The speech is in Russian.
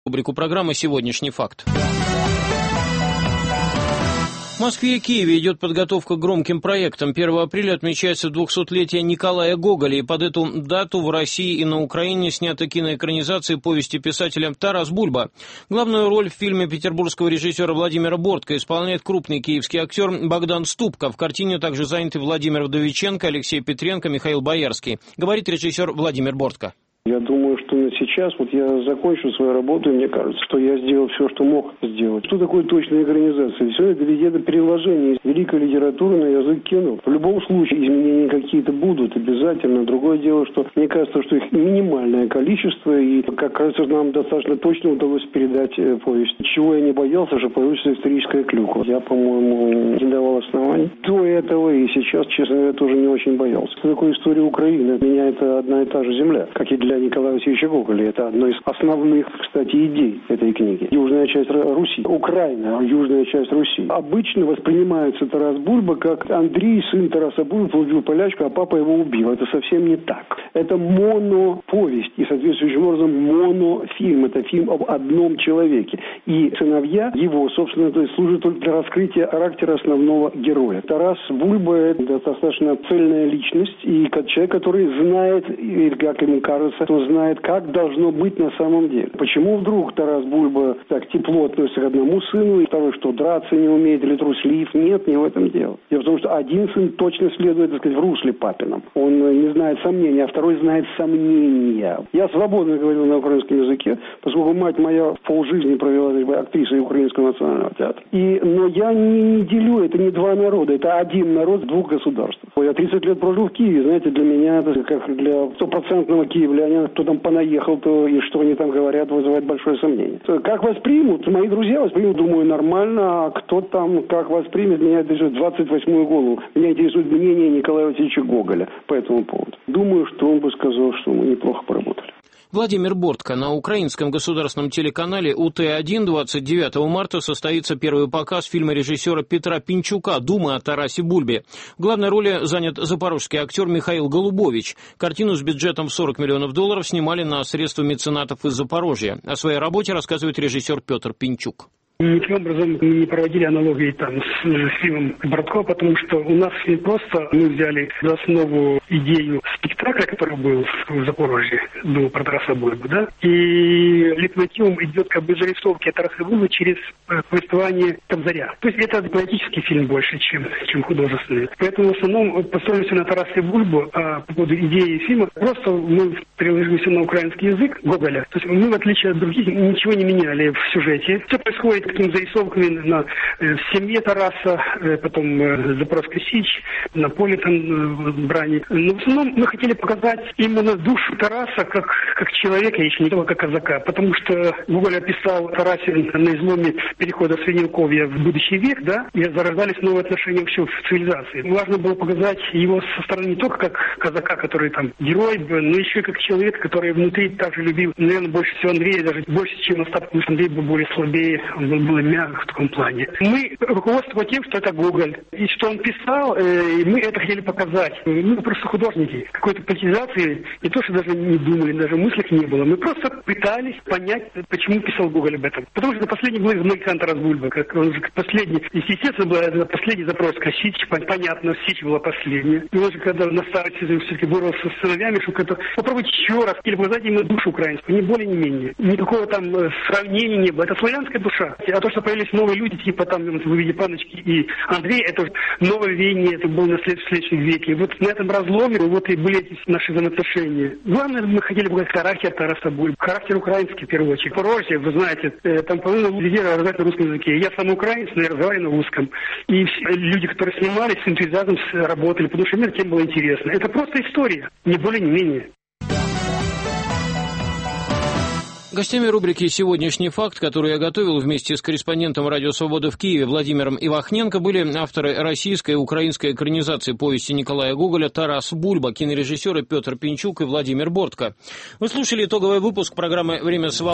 Рубрику программы «Сегодняшний факт». В Москве и Киеве идет подготовка к громким проектам. 1 апреля отмечается 200-летие Николая Гоголя, и под эту дату в России и на Украине снята киноэкранизация повести писателя Тарас Бульба. Главную роль в фильме петербургского режиссера Владимира Бортко исполняет крупный киевский актер Богдан Ступка. В картине также заняты Владимир Вдовиченко, Алексей Петренко, Михаил Боярский. Говорит режиссер Владимир Бортко. Я думаю, что на сейчас я закончу свою работу, и мне кажется, что я сделал все, что мог сделать. Что такое точная экранизация? Все это ведь это переложение из великой литературы на язык кино. В любом случае изменения какие-то будут обязательно. Другое дело, что мне кажется, что их минимальное количество, и, как кажется, нам достаточно точно удалось передать повесть. Чего я не боялся, что появится историческая клюква. Я, по-моему, не давал оснований. До этого и сейчас, честно говоря, тоже не очень боялся. Что такое история Украины? Для меня это одна и та же земля, как и для Николая Васильевича Гоголя. Это одна из основных, кстати, идей этой книги. Южная часть Руси. Украина, южная часть Руси. Обычно воспринимается Тарас Бульба как Андрей, сын Тараса Бульбы, убил полячку, а папа его убил. Это совсем не так. Это моноповесть и, соответствующим образом, монофильм. Это фильм об одном человеке. И сыновья его, собственно, то есть, служат только для раскрытия характера основного героя. Тарас Бульба – это достаточно цельная личность и человек, который знает, или как ему кажется, кто знает, как должно быть на самом деле. Почему вдруг Тарас Бульба так тепло относится к одному сыну, и второй, что драться не умеет или труслив? Нет, не в этом дело. Дело в том, что один сын точно следует, так сказать, в русле папином. Он не знает сомнений, а второй знает сомнения. Я свободно говорил на украинском языке, поскольку мать моя полжизни провела актрисой Украинского национального театра. Но я не делю, это не два народа, это один народ в двух государствах. Я 30 лет прожил в Киеве, знаете, для меня, это как для стопроцентного киевлянина, кто там понаехал, то и что они там говорят, вызывает большое сомнение. Как воспримут? Мои друзья воспримут, думаю, нормально, а кто там как воспримет, меня интересует 28-ю голову. Меня интересует мнение Николая Васильевича Гоголя по этому поводу. Думаю, что он бы сказал, что мы неплохо поработали. Владимир Бортко. На украинском государственном телеканале УТ-1 29 марта состоится первый показ фильма режиссера Петра Пинчука «Думы о Тарасе Бульбе». В главной роли занят запорожский актер Михаил Голубович. Картину с бюджетом в $40 миллионов снимали на средства меценатов из Запорожья. О своей работе рассказывает режиссер Петр Пинчук. Никаким образом мы не проводили аналогии с фильмом Бортко, потому что у нас не просто мы взяли за основу идею спектакля, который был в Запорожье, «Думы про Тараса Бульбу», да, и лейтмотивом идет как бы зарисовки Тараса Бульбы через повествование Кобзаря. То есть это поэтический фильм больше, чем художественный. Поэтому в основном построились на Тарасе Бульбу, а по поводу идеи фильма просто мы приложились на украинский язык Гоголя. То есть мы, в отличие от других, ничего не меняли в сюжете. Все происходит такими зарисовками на семье Тараса, потом Запорожской Сич, на поле там брани. Но в основном мы хотели показать именно душу Тараса как человека, еще не только как казака, потому что Гоголь описал Тарасе на изломе перехода Средневековья в будущий век, да, и зарождались новые отношения вообще в цивилизации. Важно было показать его со стороны не только как казака, который там герой, но еще и как человек, который внутри также любил, наверное, больше всего Андрея, даже больше, чем Остап, потому что Андрей был более слабее, он был более мягок в таком плане. Мы руководствовались тем, что это Гоголь, и что он писал, и мы это хотели показать. Мы просто художники. Какой-то политизации не то, что даже не думали, даже мыслей не было. Мы просто пытались понять, почему писал Гоголь об этом. Потому что последний был из Тарас Бульба, как он же последний. Естественно, была это последний Запорожская Сич, понятно, Сич была последняя. И он же, когда на старости все-таки боролся с сыновьями, чтобы это попробовать еще раз, или показать именно душу украинскую, не более, не менее. Никакого там сравнения не было. Это славянская душа. А то, что появились новые люди, типа там в виде Паночки и Андрей, это новое веяние, это было на следующем веке. И вот на этом разломе вот и были эти наши взаимоотношения. Главное, мы хотели показать характер Тараса Бульбы, характер украинский в первую очередь. Порожье, вы знаете, там половина людей разговаривает на русском языке. Я сам украинец, но я разговариваю на русском. И люди, которые снимались, с энтузиазмом работали, потому что мне тем было интересно. Это просто история, не более, не менее. Гостями рубрики «Сегодняшний факт», который я готовил вместе с корреспондентом «Радио Свобода» в Киеве Владимиром Ивахненко, были авторы российской и украинской экранизации повести Николая Гоголя «Тарас Бульба», кинорежиссеры Петр Пинчук и Владимир Бортко. Вы слушали итоговый выпуск программы «Время свободы».